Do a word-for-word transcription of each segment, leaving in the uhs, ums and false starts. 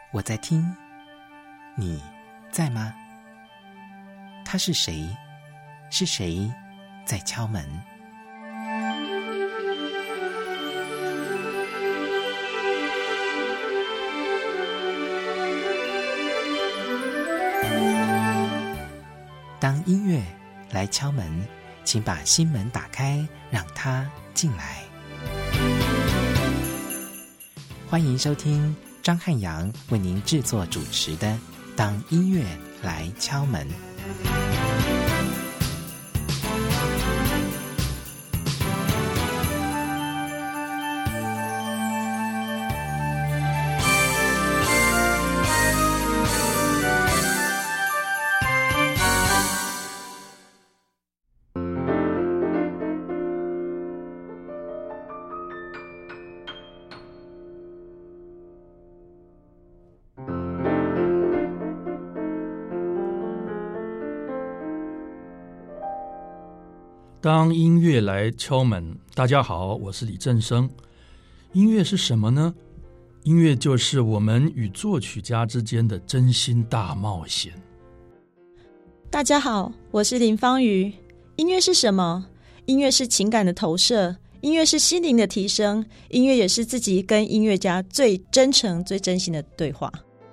我在听，你在吗？他是谁？是谁在敲门？当音乐来敲门，请把心门打开，让它进来。欢迎收听张汉阳为您制作主持的《当音乐来敲门》。 当音乐来敲门，大家好，我是李正生。音乐是什么呢？音乐就是我们与作曲家之间的真心大冒险。 大家好，我是林芳瑜。音乐是什么？音乐是情感的投射，音乐是心灵的提升，音乐也是自己跟音乐家最真诚、最真心的对话。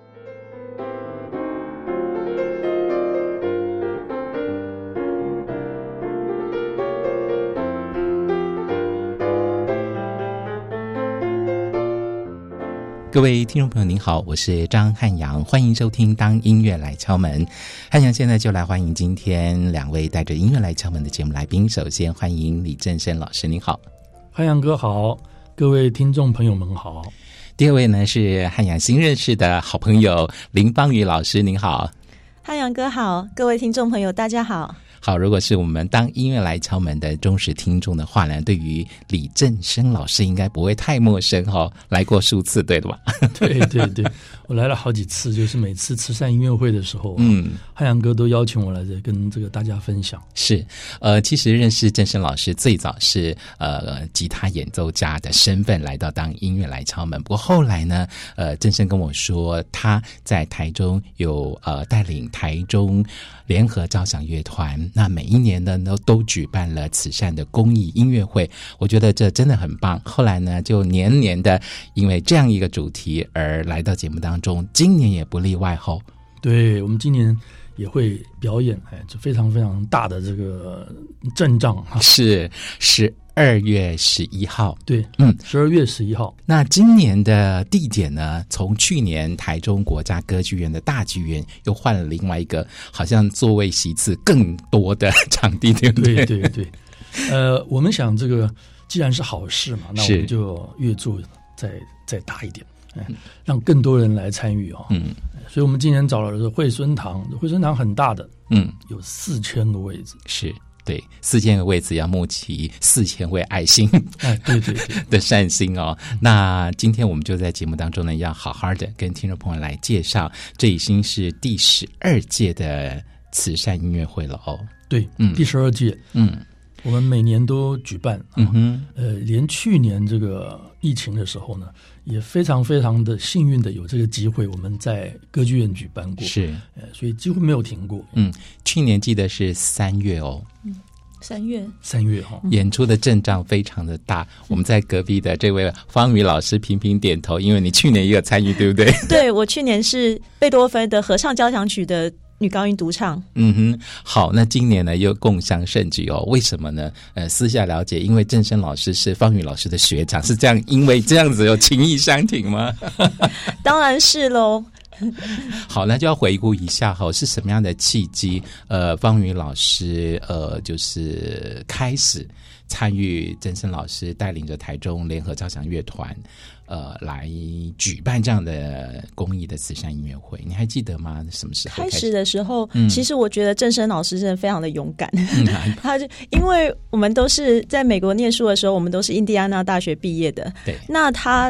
各位听众朋友您好，我是张汉阳，欢迎收听当音乐来敲门。汉阳现在就来欢迎今天两位带着音乐来敲门的节目来宾。首先欢迎李正生老师，您好。 汉阳哥好，各位听众朋友们好。 第二位呢是汉阳新认识的好朋友林芳瑜老师，您好。 汉阳哥好，各位听众朋友大家好。 好，如果是我们当音乐来敲门的忠实听众的话呢，对于李正生老师应该不会太陌生哦，来过数次对的吧？ 对对对，我来了好几次，就是每次慈善音乐会的时候，嗯，汉阳哥都邀请我来这跟这个大家分享。 是，呃，其实认识正生老师最早是呃吉他演奏家的身份来到当音乐来敲门，不过后来呢，呃，正生跟我说他在台中有呃带领台中联合交响乐团。那每一年呢都都举办了慈善的公益音乐会，我觉得这真的很棒。后来呢就年年的因为这样一个主题而来到节目当中，今年也不例外后。 对，我们今年也会表演，哎，这非常非常大的这个阵仗啊！ 是十二月十一号， 对，嗯，十二月十一号。 那今年的地点呢？从去年台中国家歌剧院的大剧院，又换了另外一个，好像座位席次更多的场地，对不对？ 对对对。呃，我们想这个既然是好事嘛，那我们就越做再再大一点。让更多人来参与哦，嗯，所以我们今年找了这惠孙堂，惠孙堂很大的，嗯，有四千个位置， 是对四千个位置要募集四千位爱心， 哎，对对对的善心哦。那今天我们就在节目当中呢，要好好的跟听众朋友来介绍，这已经是第十二届的慈善音乐会了哦。 对，嗯，第十二届，嗯。我们每年都举办，嗯哼，呃，连去年这个疫情的时候呢，也非常非常的幸运的有这个机会，我们在歌剧院举办过， 是， 呃，所以几乎没有停过。 嗯，去年记得是三月哦， 嗯，三月， 三月哈、哦， 演出的阵仗非常的大。嗯、我们在隔壁的这位芳瑜老师频频点头，因为你去年也有参与，对不对？ 对，我去年是贝多芬的合唱交响曲的女高音独唱。 嗯哼，好，那今年呢又共襄盛举哦，为什么呢？呃，私下了解，因为正生老师是芳瑜老师的学长，是这样，因为这样子有情义相挺吗？ 当然是喽。 好，那就要回顾一下哈，是什么样的契机？呃，芳瑜老师呃，就是开始参与正生老师带领着台中联合交响乐团。呃，来举办这样的公益的慈善音乐会，你还记得吗？什么时候开始？开始的时候，嗯、其实我觉得正生老师真的非常的勇敢。嗯、他就因为我们都是在美国念书的时候，我们都是印第安纳大学毕业的。 对， 那他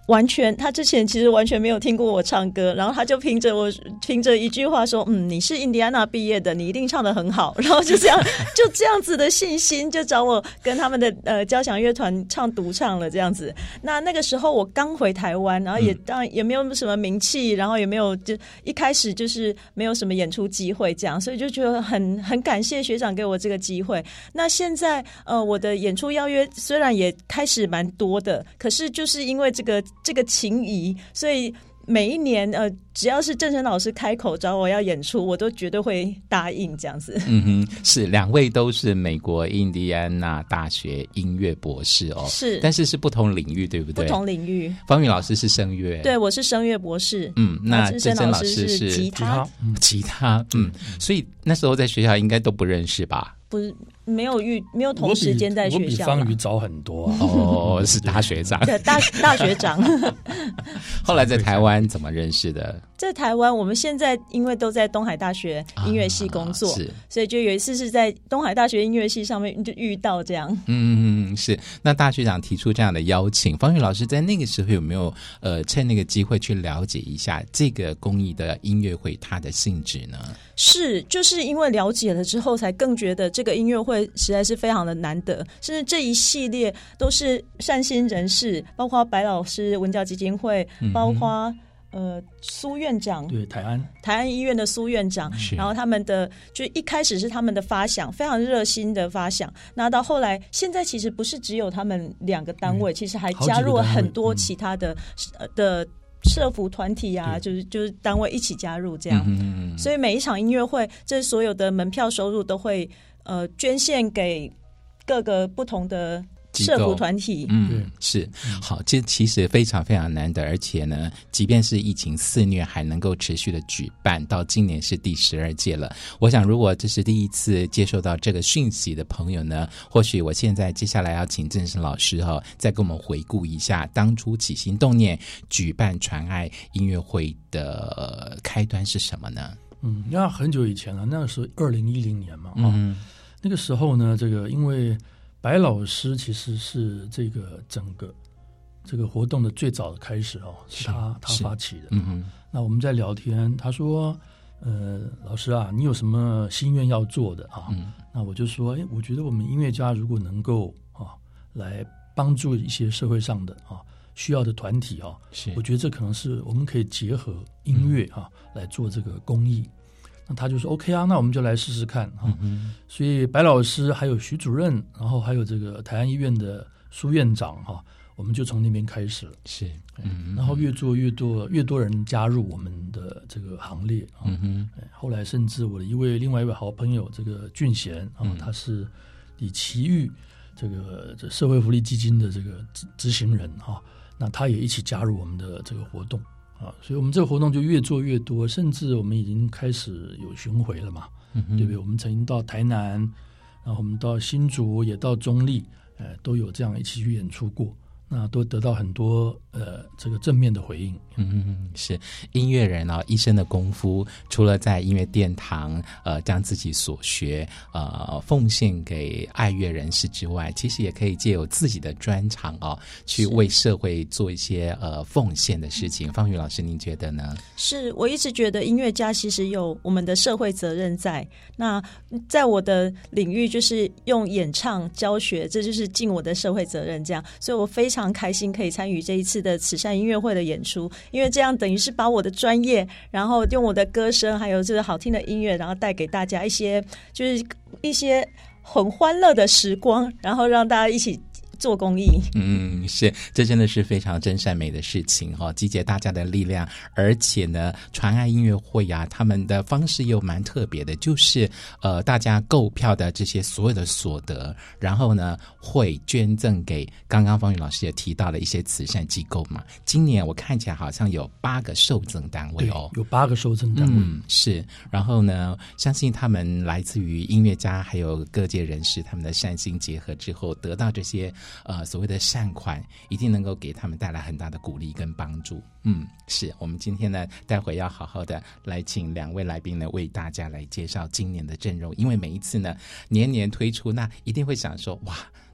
完全，他之前其实完全没有听过我唱歌，然后他就凭着我凭着一句话说，嗯，你是印第安纳毕业的，你一定唱得很好，然后就这样就这样子的信心，就找我跟他们的呃交响乐团唱独唱了这样子。那那个时候我刚回台湾，然后也当然也没有什么名气，然后也没有就一开始就是没有什么演出机会这样，所以就觉得很很感谢学长给我这个机会。那现在呃我的演出邀约虽然也开始蛮多的，可是就是因为这个这个情谊，所以每一年呃，只要是正声老师开口找我要演出，我都绝对会答应这样子。 嗯哼，是两位都是美国印第安纳大学音乐博士哦， 是， 但是是不同领域，对不对？ 不同领域。 方宇老师是声乐， 对，我是声乐博士。 嗯，那正声老师是吉他， 吉他，嗯，所以那时候在学校应该都不认识吧？ 不是，没有遇，没有同时间在学校。 我比方宇早很多啊。 哦，是大学长。 对，大大学长。 后来在台湾怎么认识的？ 在台湾，我们现在因为都在东海大学音乐系工作，啊、是，所以就有一次是在东海大学音乐系上面就遇到这样。 嗯，是。那大学长提出这样的邀请，方宇老师在那个时候有没有呃趁那个机会去了解一下这个公益的音乐会它的性质呢？ 是，就是因为了解了之后，才更觉得这个音乐会实在是非常的难得，甚至这一系列都是善心人士，包括白老师、文教基金会，嗯、包括呃苏院长， 对，台安台安医院的苏院长，然后他们的就一开始是他们的发想，非常热心的发想，那到后来现在其实不是只有他们两个单位，嗯、其实还加入了很多其他的、嗯、的。社福团体啊，就是就是单位一起加入这样，嗯、所以每一场音乐会，这所有的门票收入都会呃捐献给各个不同的社福团体。 嗯，是好，这其实非常非常难得，而且呢，即便是疫情肆虐，还能够持续的举办，到今年是第十二届了。我想，如果这是第一次接受到这个讯息的朋友呢，或许我现在接下来要请正声老师哈、哦，再跟我们回顾一下当初起心动念举办传爱音乐会的开端是什么呢？ 嗯，那很久以前了，那个时候二零一零年嘛，啊、嗯，那个时候呢，这个因为白老师其实是这个整个这个活动的最早的开始哦，是他他发起的。嗯哼，那我们在聊天，他说：“呃，老师啊，你有什么心愿要做的啊？”嗯、那我就说：“哎，我觉得我们音乐家如果能够啊，来帮助一些社会上的啊需要的团体啊，我觉得这可能是我们可以结合音乐啊、嗯、来做这个公益。”那他就说 OK 啊，那我们就来试试看哈、嗯。所以白老师还有徐主任，然后还有这个台安医院的苏院长哈，我们就从那边开始了。 是，嗯， 然后越做越多，越多人加入我们的这个行列啊。嗯、后来甚至我的一位另外一位好朋友这个俊贤啊，嗯、他是李奇玉这个这社会福利基金的这个执执行人哈，那他也一起加入我们的这个活动。啊，所以我们这个活动就越做越多，甚至我们已经开始有巡回了嘛，嗯、对不对？我们曾经到台南，然后我们到新竹，也到中坜，呃，都有这样一起去演出过。那都得到很多呃这个正面的回应。 嗯，是音乐人啊，一生的功夫，除了在音乐殿堂呃将自己所学呃奉献给爱乐人士之外，其实也可以借由自己的专长哦，去为社会做一些呃奉献的事情。方宇老师，您觉得呢？ 是我一直觉得音乐家其实有我们的社会责任在。那在我的领域，就是用演唱教学，这就是尽我的社会责任。这样，所以我非常。非常开心可以参与这一次的慈善音乐会的演出，因为这样等于是把我的专业，然后用我的歌声还有这个好听的音乐，然后带给大家一些就是一些很欢乐的时光，然后让大家一起做公益。 嗯，是，这真的是非常真善美的事情哈、哦，集结大家的力量，而且呢，传爱音乐会啊，他们的方式又蛮特别的，就是呃，大家购票的这些所有的所得，然后呢，会捐赠给刚刚方宇老师也提到的一些慈善机构嘛。今年我看起来好像有八个受赠单位哦， 有八个受赠单位， 嗯，是。然后呢，相信他们来自于音乐家还有各界人士，他们的善心结合之后，得到这些。呃，所谓的善款一定能够给他们带来很大的鼓励跟帮助。嗯，是我们今天呢，待会要好好的来请两位来宾呢，为大家来介绍今年的阵容，因为每一次呢，年年推出，那一定会想说，哇，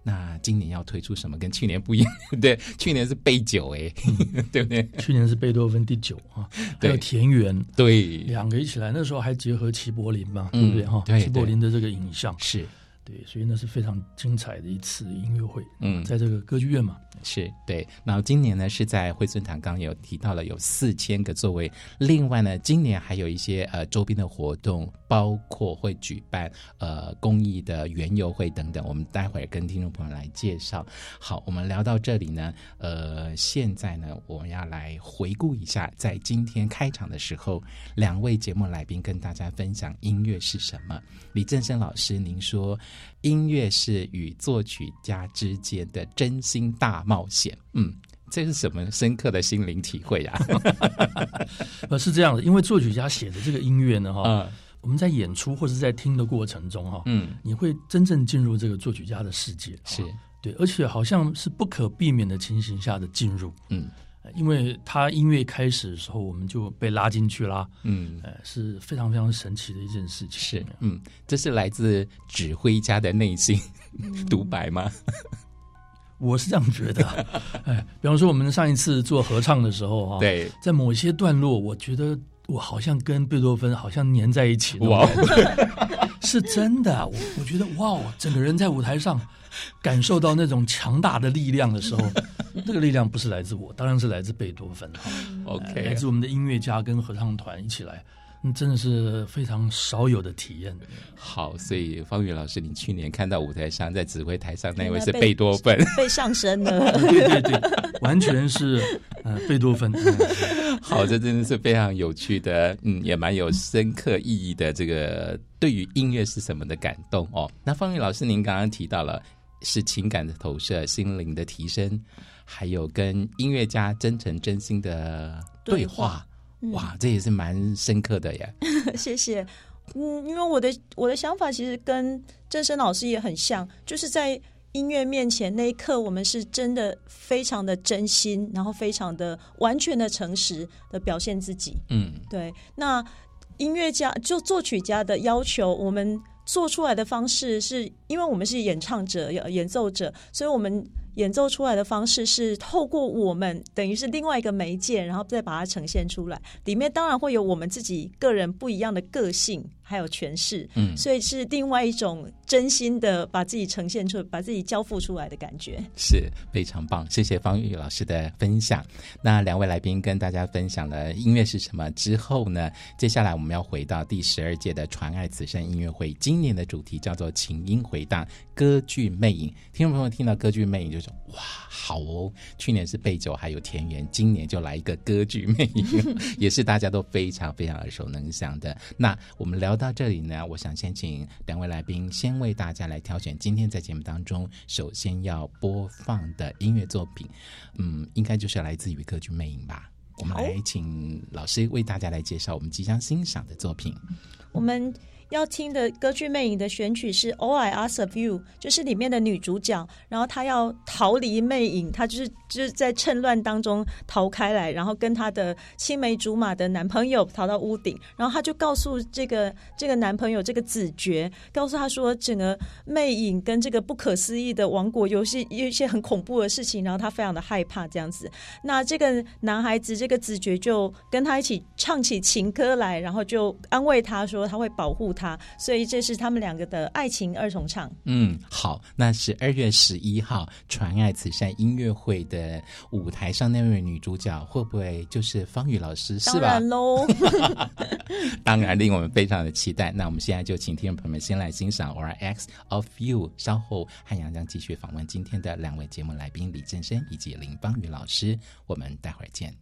那今年要推出什么跟去年不一样？对，去年是贝九哎，对不对？ 去年是贝多芬第九啊，还有田园， 对， 两个一起来，那时候还结合齐柏林嘛， 嗯、 对不对哈？ 对， 齐柏林的这个影像是。 对，所以那是非常精彩的一次音乐会， 嗯， 在这个歌剧院嘛， 是对。然后今年呢是在惠孙堂，刚刚有提到了有四千个座位，另外呢，今年还有一些呃周边的活动，包括会举办呃公益的园游会等等，我们待会儿跟听众朋友来介绍。好，我们聊到这里呢，呃，现在呢我们要来回顾一下，在今天开场的时候，两位节目来宾跟大家分享音乐是什么。李正声老师，您说音乐是与作曲家之间的真心大冒险，嗯，这是什么深刻的心灵体会啊？ 呃，是这样的，因为作曲家写的这个音乐呢，哈、 嗯， 我们在演出或是在听的过程中，哈，嗯，你会真正进入这个作曲家的世界， 是对，而且好像是不可避免的情形下的进入， 嗯。 因为他音乐开始的时候，我们就被拉进去啦，嗯，呃，是非常非常神奇的一件事情。 是，嗯，这是来自指挥家的内心独白吗？ 我是这样觉得，哎，比方说我们上一次做合唱的时候，哈， 对， 在某些段落，我觉得我好像跟贝多芬好像粘在一起，哇，是真的，我我觉得哇，整个人在舞台上感受到那种强大的力量的时候，这个力量不是来自我，当然是来自贝多芬哈。 OK，、 呃、来自我们的音乐家跟合唱团一起来，嗯，真的是非常少有的体验。 好，所以方宇老师，你去年看到舞台上在指挥台上那位是贝多芬， 被上身了。 对对对，完全是呃贝多芬。 嗯、好，这真的是非常有趣的，嗯，也蛮有深刻意义的这个对于音乐是什么的感动哦。那方宇老师，您刚刚提到了。是情感的投射、心灵的提升，还有跟音乐家真诚真心的对话。对话哇，嗯、这也是蛮深刻的耶。 谢谢。嗯，因为我的我的想法其实跟正声老师也很像，就是在音乐面前那一刻，我们是真的非常的真心，然后非常的完全的诚实的表现自己。嗯，对。那音乐家就作曲家的要求，我们做出来的方式是因为我们是演唱者、演奏者，所以我们演奏出来的方式是透过我们等于是另外一个媒介，然后再把它呈现出来。里面当然会有我们自己个人不一样的个性还有诠释，嗯，所以是另外一种真心的把自己呈现出，把自己交付出来的感觉， 是非常棒。谢谢方玉老师的分享。那两位来宾跟大家分享了音乐是什么之后呢，接下来我们要回到第十二届的传爱慈善音乐会，今年的主题叫做琴音回荡歌剧魅影。听众朋友听到歌剧魅影就说哇好哦，去年是贝九还有田园，今年就来一个歌剧魅影也是大家都非常非常耳熟能详的。那我们聊到这里呢，我想先请两位来宾先为大家来挑选今天在节目当中首先要播放的音乐作品，嗯，应该就是来自于歌剧魅影吧。我们来请老师为大家来介绍我们即将欣赏的作品。 我们要听的歌剧魅影的选曲是 All I Ask of You， 就是里面的女主角，然后她要逃离魅影，她就是就是在趁乱当中逃开来，然后跟她的青梅竹马的男朋友逃到屋顶，然后她就告诉这个这个男朋友这个子爵，告诉他说整个魅影跟这个不可思议的王国游戏有一些很恐怖的事情，然后他非常的害怕这样子。那这个男孩子这个子爵就跟他一起唱起情歌来，然后就安慰他说他会保护他，所以这是他们两个的爱情二重唱。 嗯，好，那十二月十一号传爱慈善音乐会的舞台上那位女主角会不会就是方宇老师？是吧？ 当然喽当然令我们非常的期待。那我们现在就请听众朋友们先来欣赏 All I Ask of You， 稍后汉阳将继续访问今天的两位节目来宾李正声以及林方宇老师，我们待会儿见。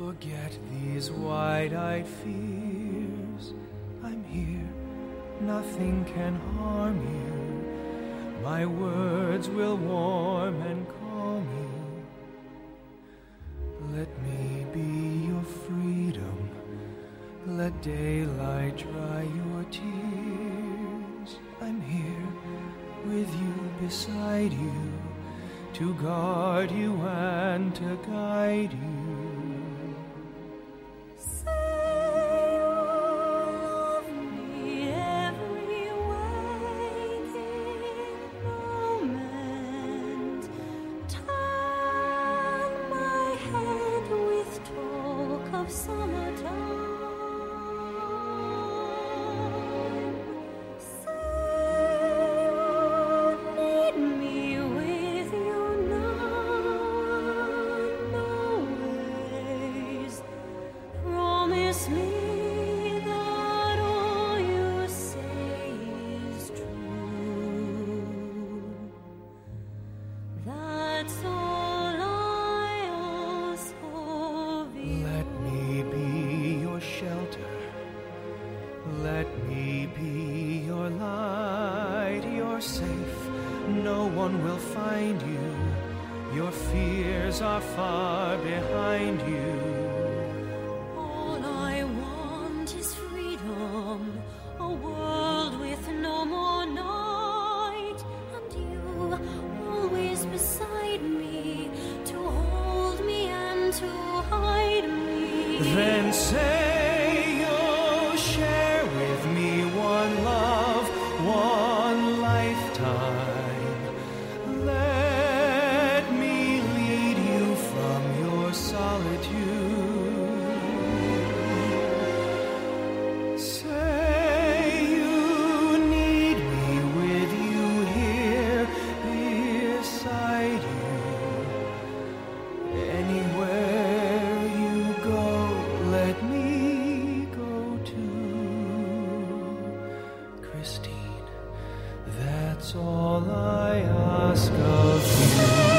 Forget these wide-eyed fears. I'm here, nothing can harm you. My words will warm and calm you. Let me be your freedom. Let daylight dry your tears. I'm here with you, beside you, to guard you and to guide you. Are far behind you. All I want is freedom, a world with no more night, and you always beside me, to hold me and to hide me. Then say you'll share with me one love, one lifetime. That's all I ask of you.